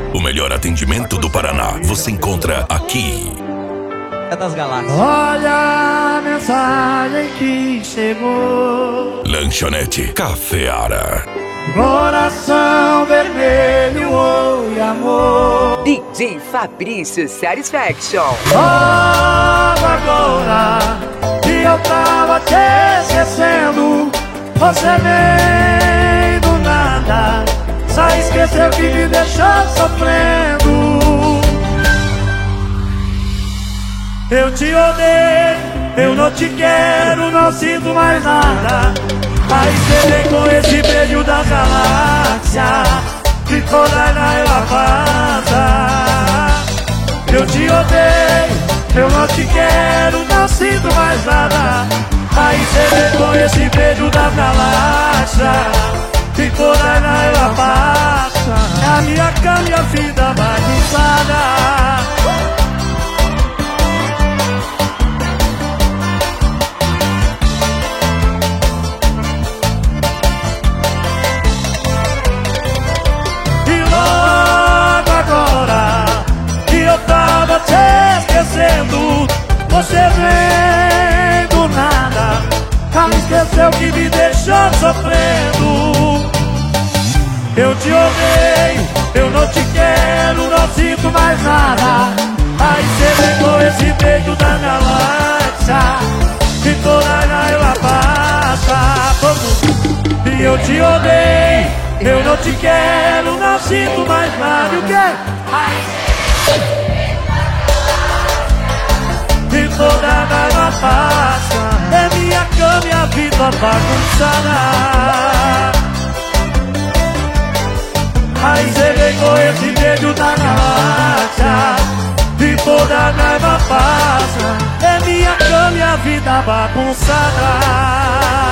O melhor atendimento do Paraná você encontra aqui. É das galáxias. Olha a mensagem que chegou. Lanchonete Cafeara. Coração vermelho, oi amor. DJ Fabrício Satisfaction. Logo agora que eu tava te esquecendo, você vem do nada, só esqueceu que me deixou sofrendo. Eu te odeio, eu não te quero, não sinto mais nada. Aí você vem com esse beijo da galáxia, que toda ela passa. Eu te odeio, eu não te quero, não sinto mais nada. Aí você vem com esse beijo da galáxia, que toda ela passa. É a minha cama e a vida bagunçada. Te esquecendo, você vem do nada, me esqueceu que me deixou sofrendo. Eu te odeio, eu não te quero, não sinto mais nada. Aí você vem com esse beijo da galáxia, que toda ela passa. E eu te odeio, eu não te quero, não sinto mais nada. E o quê? E toda raiva passa, é minha cama e a vida bagunçada. Aí você vem com esse beijo da galáxia, e toda raiva passa, é minha cama e a vida bagunçada.